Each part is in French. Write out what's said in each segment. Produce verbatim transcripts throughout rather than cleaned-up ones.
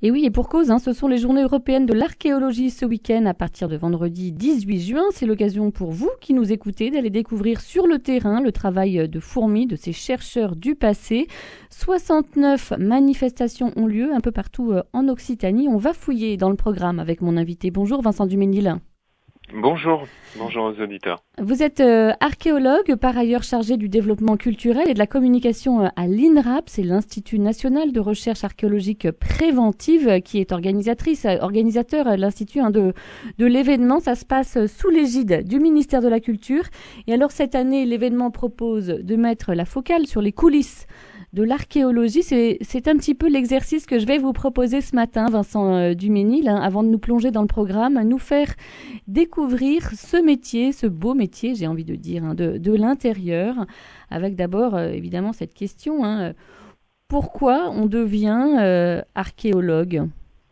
Et oui, et pour cause, hein, ce sont les journées européennes de l'archéologie ce week-end à partir de vendredi dix-huit juin. C'est l'occasion pour vous qui nous écoutez d'aller découvrir sur le terrain le travail de fourmi de ces chercheurs du passé. soixante-neuf manifestations ont lieu un peu partout en Occitanie. On va fouiller dans le programme avec mon invité. Bonjour Vincent Duménil. Bonjour, bonjour aux auditeurs. Vous êtes euh, archéologue, par ailleurs chargé du développement culturel et de la communication à l'INRAP, c'est l'Institut national de recherche archéologique préventive qui est organisatrice, organisateur, l'Institut hein, de, de l'événement. Ça se passe sous l'égide du ministère de la Culture. Et alors cette année, l'événement propose de mettre la focale sur les coulisses de l'archéologie. C'est, c'est un petit peu l'exercice que je vais vous proposer ce matin, Vincent euh, Duménil, hein, avant de nous plonger dans le programme, nous faire découvrir ce métier, ce beau métier, j'ai envie de dire, hein, de, de l'intérieur, avec d'abord, euh, évidemment, cette question, hein, pourquoi on devient euh, archéologue ?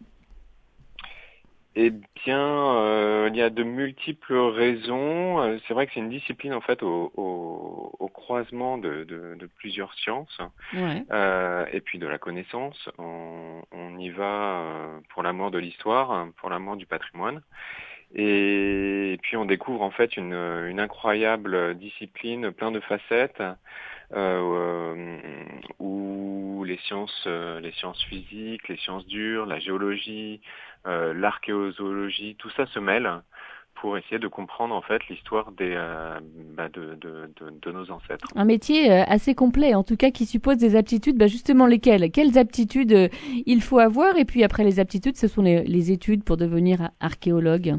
Eh bien, euh, il y a de multiples raisons. C'est vrai que c'est une discipline en fait au, au, au croisement de, de, de plusieurs sciences ouais. euh, et puis de la connaissance. On, on y va pour l'amour de l'histoire, pour l'amour du patrimoine. Et, et puis on découvre en fait une, une incroyable discipline, plein de facettes, euh, où les sciences, les sciences physiques, les sciences dures, la géologie, euh, l'archéozoologie, tout ça se mêle pour essayer de comprendre en fait l'histoire des, euh, bah de, de, de, de nos ancêtres. Un métier assez complet, en tout cas qui suppose des aptitudes, bah justement lesquelles ? Quelles aptitudes euh, il faut avoir ? Et puis après les aptitudes, ce sont les, les études pour devenir archéologue.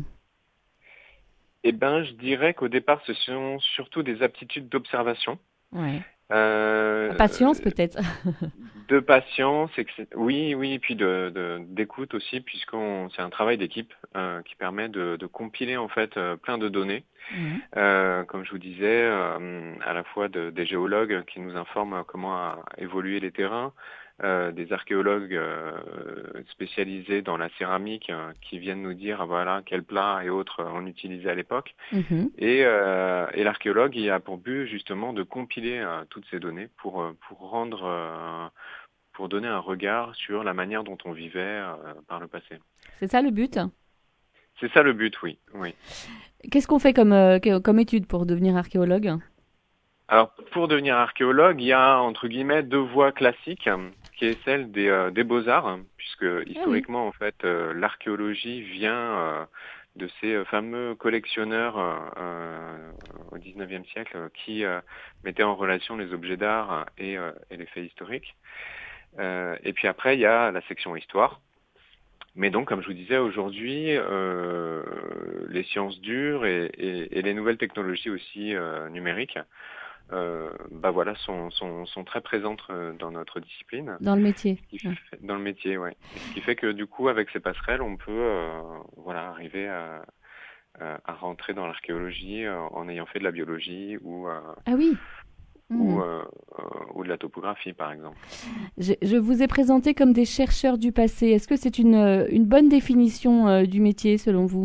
Eh ben, je dirais qu'au départ, ce sont surtout des aptitudes d'observation. Ouais. Euh, patience peut-être. de patience, et que oui, oui, et puis de, de d'écoute aussi, puisqu'on c'est un travail d'équipe euh, qui permet de, de compiler en fait euh, plein de données. Mmh. Euh, comme je vous disais, euh, à la fois de, des géologues qui nous informent comment a évolué les terrains, euh, des archéologues euh, spécialisés dans la céramique euh, qui viennent nous dire voilà quels plats et autres on utilisait à l'époque. Mmh. Et, euh, et l'archéologue il a pour but justement de compiler euh, toutes ces données pour pour rendre euh, pour donner un regard sur la manière dont on vivait euh, par le passé. C'est ça le but ? C'est ça le but, oui. oui. Qu'est-ce qu'on fait comme, euh, comme étude pour devenir archéologue ? Alors, pour devenir archéologue, il y a, entre guillemets, deux voies classiques, qui est celle des, euh, des beaux-arts, puisque historiquement, ah oui. en fait, euh, l'archéologie vient euh, de ces fameux collectionneurs euh, au dix-neuvième siècle qui euh, mettaient en relation les objets d'art et, euh, et les faits historiques. Euh, et puis après, il y a la section histoire. Mais donc, comme je vous disais, aujourd'hui, euh, les sciences dures et, et, et les nouvelles technologies aussi euh, numériques, euh, bah voilà, sont, sont, sont très présentes dans notre discipline. Dans le métier. Fait, dans le métier, ouais. Ce qui fait que du coup, avec ces passerelles, on peut, euh, voilà, arriver à, à rentrer dans l'archéologie euh, en ayant fait de la biologie ou. Euh, ah oui. Ou, euh, euh, ou de la topographie, par exemple. Je, je vous ai présenté comme des chercheurs du passé. Est-ce que c'est une, une bonne définition euh, du métier, selon vous ?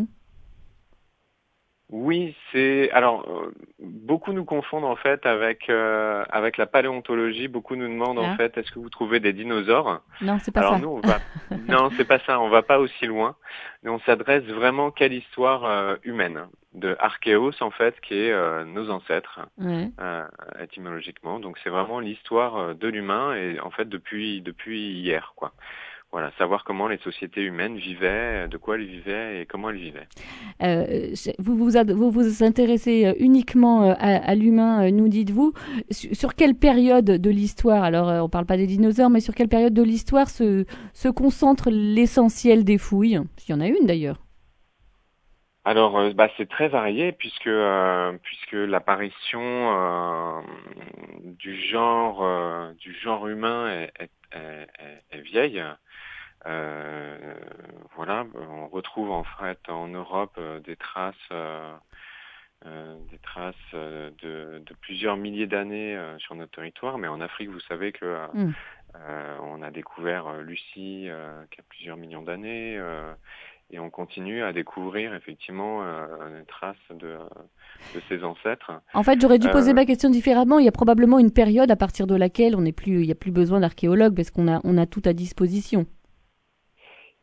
Oui, c'est... Alors, euh, beaucoup nous confondent, en fait, avec euh, avec la paléontologie. Beaucoup nous demandent, ah. en fait, est-ce que vous trouvez des dinosaures ? Non, c'est pas Alors, ça. nous, on va... non, c'est pas ça. On va pas aussi loin. Mais on s'adresse vraiment qu'à l'histoire euh, humaine. De archéos, en fait, qui est euh, nos ancêtres, ouais. euh, étymologiquement. Donc, c'est vraiment l'histoire de l'humain, et en fait, depuis depuis hier, quoi. Voilà, savoir comment les sociétés humaines vivaient, de quoi elles vivaient et comment elles vivaient. Euh, vous, vous, ad- vous vous intéressez uniquement à, à l'humain, nous dites-vous. Sur, sur quelle période de l'histoire, alors on ne parle pas des dinosaures, mais sur quelle période de l'histoire se, se concentre l'essentiel des fouilles ? Il y en a une d'ailleurs. Alors, euh, bah, c'est très varié puisque euh, puisque l'apparition euh, du genre euh, du genre humain est, est, est, est vieille. Euh, voilà, on retrouve en fait en Europe euh, des traces, euh, euh, des traces euh, de, de plusieurs milliers d'années euh, sur notre territoire, mais en Afrique, vous savez que euh, mm. euh, on a découvert euh, Lucie euh, qui a plusieurs millions d'années. Euh, Et on continue à découvrir effectivement euh, les traces de, de ses ancêtres. En fait, j'aurais dû poser euh, ma question différemment. Il y a probablement une période à partir de laquelle on n'est plus, il n'y a plus besoin d'archéologues parce qu'on a, on a tout à disposition.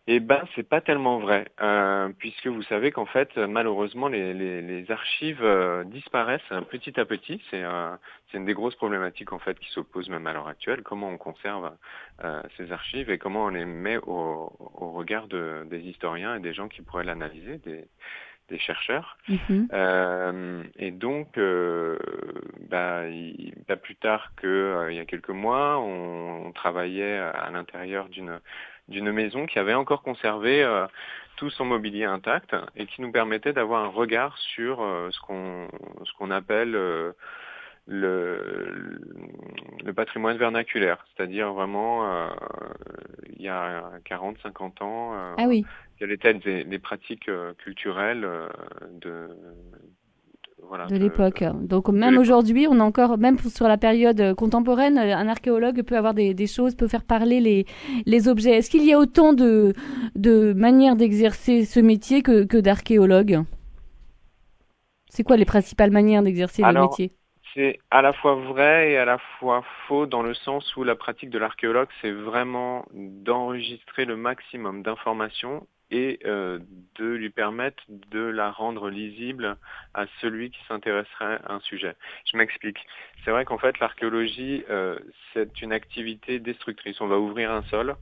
Eh ben, c'est pas tellement vrai, euh, puisque vous savez qu'en fait, malheureusement, les, les, les archives euh, disparaissent petit à petit. C'est euh, c'est une des grosses problématiques en fait qui s'opposent même à l'heure actuelle. Comment on conserve euh, ces archives et comment on les met au, au regard de, des historiens et des gens qui pourraient l'analyser, des, des chercheurs. Mhm. Euh, et donc, euh, bah, il, pas plus tard que euh, il y a quelques mois, on, on travaillait à l'intérieur d'une d'une maison qui avait encore conservé euh, tout son mobilier intact et qui nous permettait d'avoir un regard sur euh, ce qu'on ce qu'on appelle euh, le, le patrimoine vernaculaire, c'est-à-dire vraiment euh, il y a quarante, cinquante ans, euh, Ah oui. quelles étaient les, les pratiques euh, culturelles euh, de voilà De de, l'époque. Donc de même l'époque. aujourd'hui, on a encore, même sur la période euh, contemporaine, euh, un archéologue peut avoir des, des choses, peut faire parler les, les objets. Est-ce qu'il y a autant de, de manières d'exercer ce métier que, que d'archéologues? C'est quoi les principales manières d'exercer le Alors, métier? c'est à la fois vrai et à la fois faux dans le sens où la pratique de l'archéologue, c'est vraiment d'enregistrer le maximum d'informations et euh, de lui permettre de la rendre lisible à celui qui s'intéresserait à un sujet. Je m'explique. C'est vrai qu'en fait, l'archéologie, euh, c'est une activité destructrice. On va ouvrir un sol.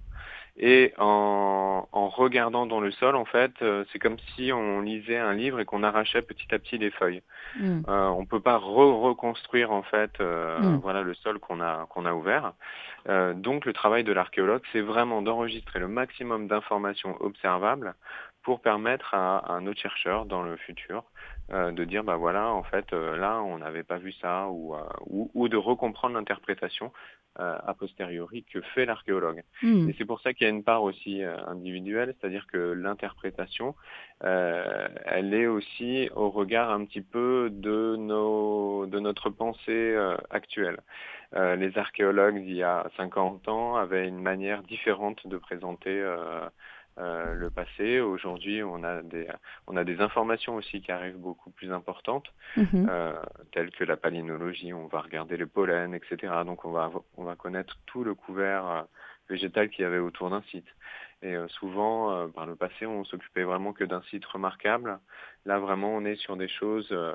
Et en, en regardant dans le sol, en fait, euh, c'est comme si on lisait un livre et qu'on arrachait petit à petit les feuilles. Hmm. Euh, on peut pas re reconstruire en fait, euh, Hmm. voilà le sol qu'on a qu'on a ouvert. Euh, donc le travail de l'archéologue, c'est vraiment d'enregistrer le maximum d'informations observables pour permettre à, à un autre chercheur dans le futur euh, de dire bah voilà en fait euh, là on n'avait pas vu ça ou, euh, ou ou de recomprendre l'interprétation euh, a posteriori que fait l'archéologue. Hmm. Et c'est pour ça qu'il y a une part aussi euh, individuelle, c'est-à-dire que l'interprétation euh, elle est aussi au regard un petit peu de nos de notre pensée euh, actuelle. Euh, les archéologues d'il y a cinquante ans avaient une manière différente de présenter euh, euh, le passé. Aujourd'hui, on a des on a des informations aussi qui arrivent beaucoup plus importantes, Mhm. euh, telles que la palynologie. On va regarder les pollens, et cetera. Donc on va on va connaître tout le couvert euh, végétal qu'il y avait autour d'un site. Et euh, souvent, euh, par le passé, on s'occupait vraiment que d'un site remarquable. Là, vraiment, on est sur des choses euh,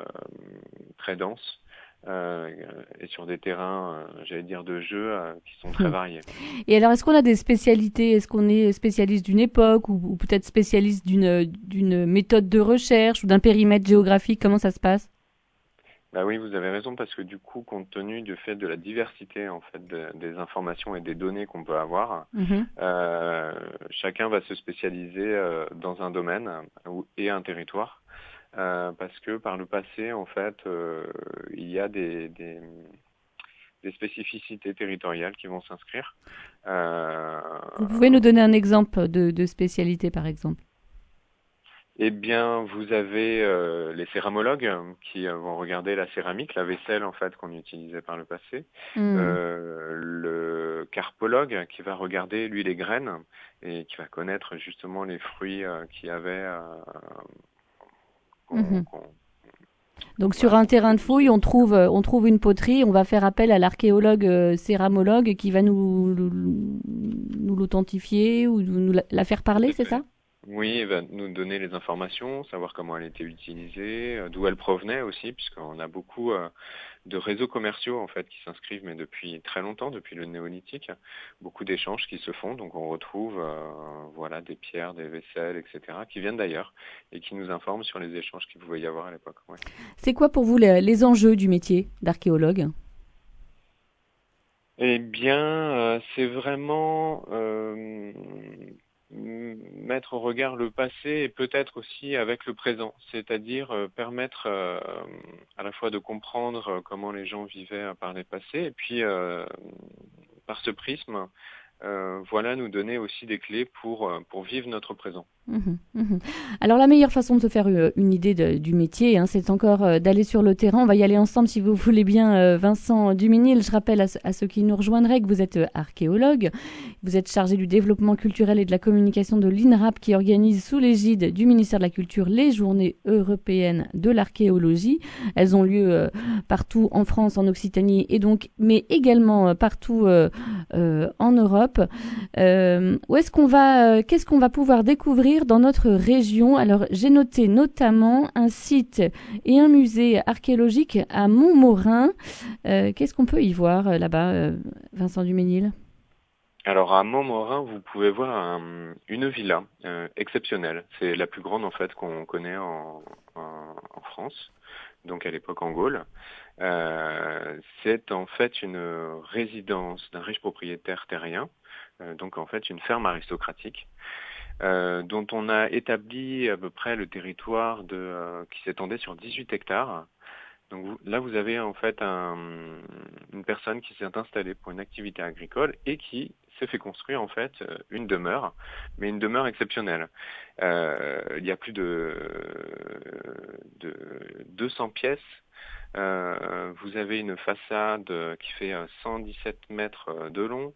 très denses euh, et sur des terrains, euh, j'allais dire, de jeu euh, qui sont très Hmm. variés. Et alors, est-ce qu'on a des spécialités? Est-ce qu'on est spécialiste d'une époque ou, ou peut-être spécialiste d'une d'une méthode de recherche ou d'un périmètre géographique? Comment ça se passe? Bah oui, vous avez raison parce que du coup, compte tenu du fait de la diversité en fait de- des informations et des données qu'on peut avoir, Mhm. euh, chacun va se spécialiser euh, dans un domaine euh, ou- et un territoire. Euh, parce que par le passé, en fait, euh, il y a des, des, des spécificités territoriales qui vont s'inscrire. Euh, Vous pouvez nous donner un exemple de, de spécialité, par exemple? eh bien, vous avez euh, les céramologues qui euh, vont regarder la céramique, la vaisselle en fait qu'on utilisait par le passé. Hmm. Euh, le carpologue qui va regarder lui les graines et qui va connaître justement les fruits euh, qu'il y avait euh, qu'on, Mhm. qu'on, Donc sur voilà, un qu'on terrain de fouille, produisait. on trouve, euh, on trouve une poterie, on va faire appel à l'archéologue euh, céramologue qui va nous, nous, nous l'authentifier ou nous la, la faire Tout parler, à c'est fait. ça? Oui, elle va nous donner les informations, savoir comment elle était utilisée, euh, d'où elle provenait aussi, puisqu'on a beaucoup euh, de réseaux commerciaux en fait qui s'inscrivent, mais depuis très longtemps, depuis le néolithique, beaucoup d'échanges qui se font, donc on retrouve euh, voilà des pierres, des vaisselles, et cetera, qui viennent d'ailleurs et qui nous informent sur les échanges qu'il pouvait y avoir à l'époque. Ouais. C'est quoi pour vous les, les enjeux du métier d'archéologue? Eh bien, euh, c'est vraiment euh, m- mettre en regard le passé et peut-être aussi avec le présent, c'est-à-dire euh, permettre euh, à la fois de comprendre euh, comment les gens vivaient euh, par les passés et puis euh, par ce prisme, euh, voilà, nous donner aussi des clés pour, euh, pour vivre notre présent. Mhm, mhm. Alors la meilleure façon de se faire euh, une idée de- du métier, hein, c'est encore euh, d'aller sur le terrain. On va y aller ensemble si vous voulez bien, euh, Vincent Duminil. Je rappelle à, ce- à ceux qui nous rejoindraient que vous êtes euh, archéologue. Vous êtes chargé du développement culturel et de la communication de l'INRAP qui organise sous l'égide du ministère de la Culture les journées européennes de l'archéologie. Elles ont lieu euh, partout en France, en Occitanie et donc, mais également euh, partout euh, euh, en Europe. Europe. Euh, où est-ce qu'on va, euh, qu'est-ce qu'on va pouvoir découvrir dans notre région? Alors, j'ai noté notamment un site et un musée archéologique à Montmorin. Euh, qu'est-ce qu'on peut y voir euh, là-bas, euh, Vincent Duménil? Alors à Montmorin, vous pouvez voir un- une villa euh, exceptionnelle. C'est la plus grande en fait qu'on connaît en, en- en France, donc à l'époque en Gaule. Euh, c'est en fait une résidence d'un riche propriétaire terrien, euh, donc en fait une ferme aristocratique, euh, dont on a établi à peu près le territoire de, euh, qui s'étendait sur dix-huit hectares. Donc vous- là, vous avez en fait un- une personne qui s'est installée pour une activité agricole et qui s'est fait construire en fait euh, une demeure, mais une demeure exceptionnelle. Euh, il y a plus de, de deux cents pièces. Euh, vous avez une façade qui fait euh, cent dix-sept mètres euh, de long.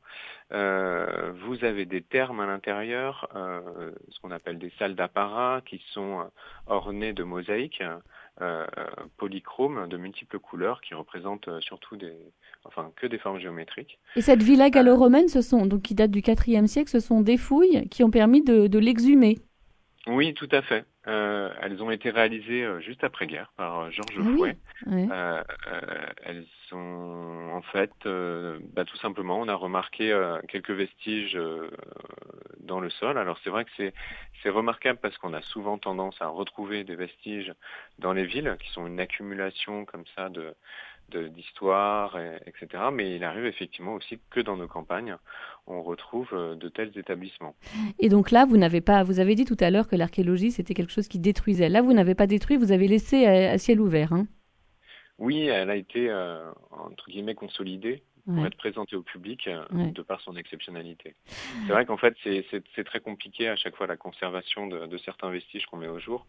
Euh, vous avez des thermes à l'intérieur, euh, ce qu'on appelle des salles d'apparat qui sont euh, ornées de mosaïques euh, polychromes de multiples couleurs qui représentent euh, surtout des, enfin que des formes géométriques. Et cette villa Euh, gallo-romaine, ce sont, donc qui date du quatrième siècle, ce sont des fouilles qui ont permis de, de l'exhumer. oui, tout à fait. Euh, elles ont été réalisées euh, juste après-guerre par euh, Georges Ah oui, Fouet. ouais. Euh, euh, elles sont en fait, euh, bah, tout simplement, on a remarqué euh, quelques vestiges euh, dans le sol. Alors c'est vrai que c'est c'est remarquable parce qu'on a souvent tendance à retrouver des vestiges dans les villes qui sont une accumulation comme ça de de- d'histoire, et- etc. Mais il arrive effectivement aussi que dans nos campagnes, on retrouve euh, de tels établissements. Et donc là, vous n'avez pas, vous avez dit tout à l'heure que l'archéologie, c'était quelque chose qui détruisait. Là, vous n'avez pas détruit, vous avez laissé à, à ciel ouvert, hein. Oui, elle a été, euh, entre guillemets, consolidée pour Ouais, être présentée au public euh, ouais. de par son exceptionnalité. C'est vrai qu'en fait, c'est c'est- c'est très compliqué à chaque fois la conservation de, de certains vestiges qu'on met au jour,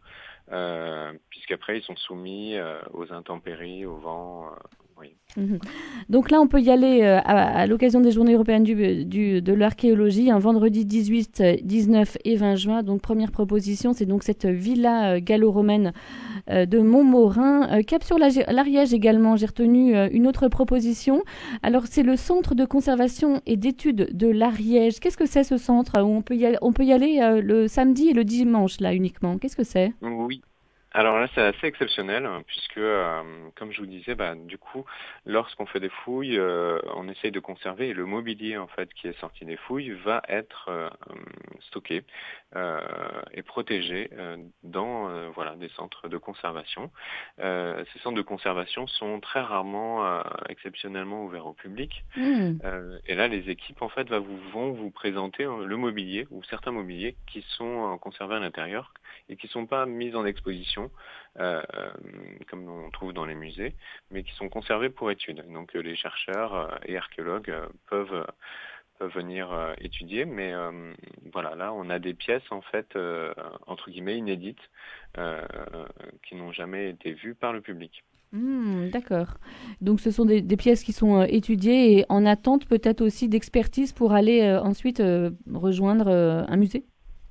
euh, puisqu'après, ils sont soumis euh, aux intempéries, au vent. euh, oui. Mhm. Donc là, on peut y aller euh, à, à l'occasion des Journées européennes du, du- de l'archéologie, un vendredi dix-huit, dix-neuf et vingt juin. Donc première proposition, c'est donc cette villa euh, gallo-romaine euh, de Montmorin. Euh, cap sur la- l'Ariège également, j'ai retenu euh, une autre proposition. Alors c'est le Centre de conservation et d'études de l'Ariège. Qu'est-ce que c'est ce centre où on peut y aller, on peut y aller euh, le samedi et le dimanche là uniquement? Qu'est-ce que c'est? Oui. Alors là, c'est assez exceptionnel, hein, puisque, euh, comme je vous disais, bah, du coup, lorsqu'on fait des fouilles, euh, on essaye de conserver et le mobilier en fait qui est sorti des fouilles va être euh, stocké euh, et protégé euh, dans euh, voilà des centres de conservation. Euh, ces centres de conservation sont très rarement, euh, exceptionnellement ouverts au public. Hmm. Euh, et là, les équipes en fait va vous, vont vous présenter euh, le mobilier ou certains mobiliers qui sont euh, conservés à l'intérieur et qui sont pas mis en exposition euh, euh, comme on trouve dans les musées, mais qui sont conservés pour études. Donc euh, les chercheurs euh, et archéologues euh, peuvent euh, peuvent venir euh, étudier, mais euh, voilà, là on a des pièces en fait euh, entre guillemets inédites euh, qui n'ont jamais été vues par le public. Hmm, d'accord. Donc ce sont des, des pièces qui sont euh, étudiées et en attente peut-être aussi d'expertise pour aller euh, ensuite euh, rejoindre euh, un musée,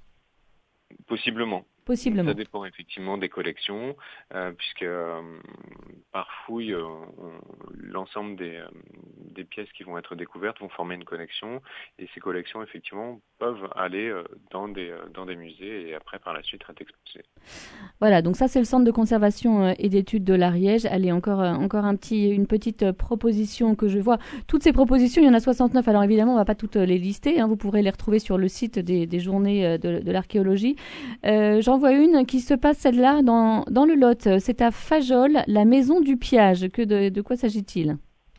Possiblement. Ça possiblement. dépend effectivement des collections, euh, puisque euh, par fouille, euh, on- l'ensemble des, euh, des pièces qui vont être découvertes vont former une collection, et ces collections effectivement peuvent aller euh, dans des, euh, dans des musées et après par la suite être exposées. Voilà, donc ça c'est le centre de conservation euh, et d'études de l'Ariège. Allez, encore, euh, encore un petit, une petite euh, proposition que je vois. Toutes ces propositions, il y en a soixante-neuf. Alors évidemment, on ne va pas toutes euh, les lister, hein. Vous pourrez les retrouver sur le site des, des journées euh, de, de l'archéologie. Euh, j'en vois une qui se passe celle-là dans, dans le Lot. C'est à Fajoles, la maison du Piage. Que de, de quoi s'agit-il?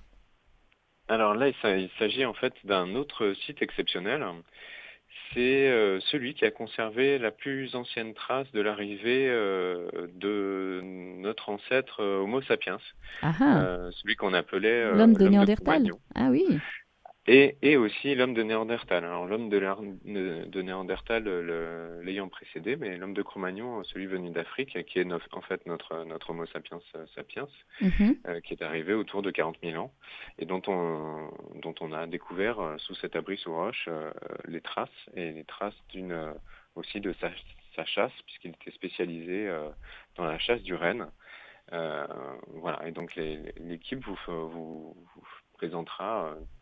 Alors là, il s'a- il s'agit en fait d'un autre site exceptionnel. C'est euh, celui qui a conservé la plus ancienne trace de l'arrivée euh, de notre ancêtre euh, Homo sapiens, Ah ah, euh, celui qu'on appelait euh, l'homme de l'homme de Néandertal. Cro-Magnon. Ah oui. Et, et aussi l'homme de Néandertal. Alors l'homme de, Lar- de- de Néandertal euh, le- l'ayant précédé, mais l'homme de Cro-Magnon, celui venu d'Afrique, qui est no- en fait notre, notre Homo sapiens euh, sapiens, Mhm. euh, qui est arrivé autour de quarante mille ans, et dont on, dont on a découvert euh, sous cet abri sous roche euh, les traces, et les traces d'une euh, aussi de sa, sa chasse, puisqu'il était spécialisé euh, dans la chasse du renne. Euh, voilà, et donc les- l'équipe vous, f- vous, vous présentera euh,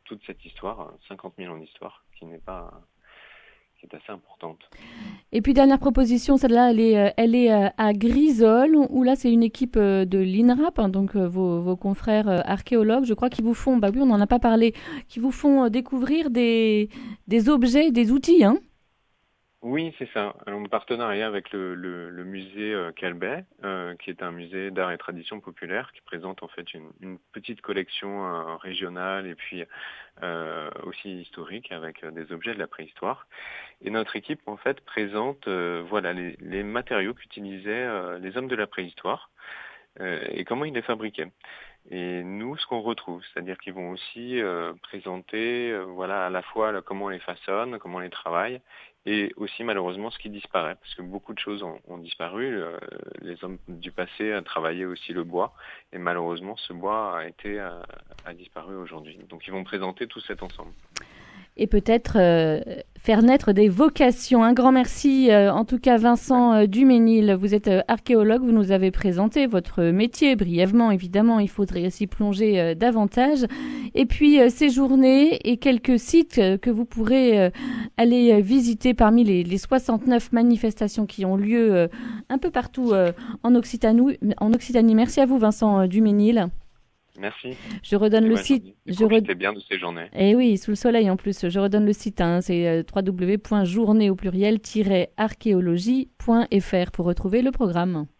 toute cette histoire, cinquante mille ans d'histoire, qui n'est pas, qui est assez importante. Et puis dernière proposition, celle-là, elle est, elle est à Grisol, où là c'est une équipe de l'INRAP, hein, donc vos, vos confrères archéologues, je crois, qui vous font, bah oui, on n'en a pas parlé, qui vous font découvrir des, des objets, des outils, hein. Oui, c'est ça. En partenariat avec le, le, le musée euh, Calbet, euh, qui est un musée d'art et tradition populaire, qui présente en fait une, une petite collection euh, régionale et puis euh, aussi historique avec euh, des objets de la préhistoire. Et notre équipe en fait présente euh, voilà les, les matériaux qu'utilisaient euh, les hommes de la préhistoire euh, et comment ils les fabriquaient. Et nous, ce qu'on retrouve, c'est-à-dire qu'ils vont aussi euh, présenter, euh, voilà, à la fois là, comment on les façonne, comment on les travaille, et aussi malheureusement ce qui disparaît, parce que beaucoup de choses ont, ont disparu. Euh, les hommes du passé euh, travaillaient aussi le bois, et malheureusement ce bois a été a, a disparu aujourd'hui. Donc ils vont présenter tout cet ensemble. Et peut-être euh, faire naître des vocations. Un grand merci, euh, en tout cas Vincent euh, Duménil. Vous êtes euh, archéologue, vous nous avez présenté votre métier brièvement, évidemment, il faudrait s'y plonger euh, davantage. Et puis euh, ces journées et quelques sites euh, que vous pourrez euh, aller euh, visiter parmi les, les soixante-neuf manifestations qui ont lieu euh, un peu partout euh, en Occitanie. En Occitanie. Merci à vous Vincent euh, Duménil. Merci. Je redonne le site. Je profitez bien de ces journées. Eh oui, sous le soleil en plus. Je redonne le site. Hein, c'est euh, w w w point journée au pluriel archéologie point f r pour retrouver le programme.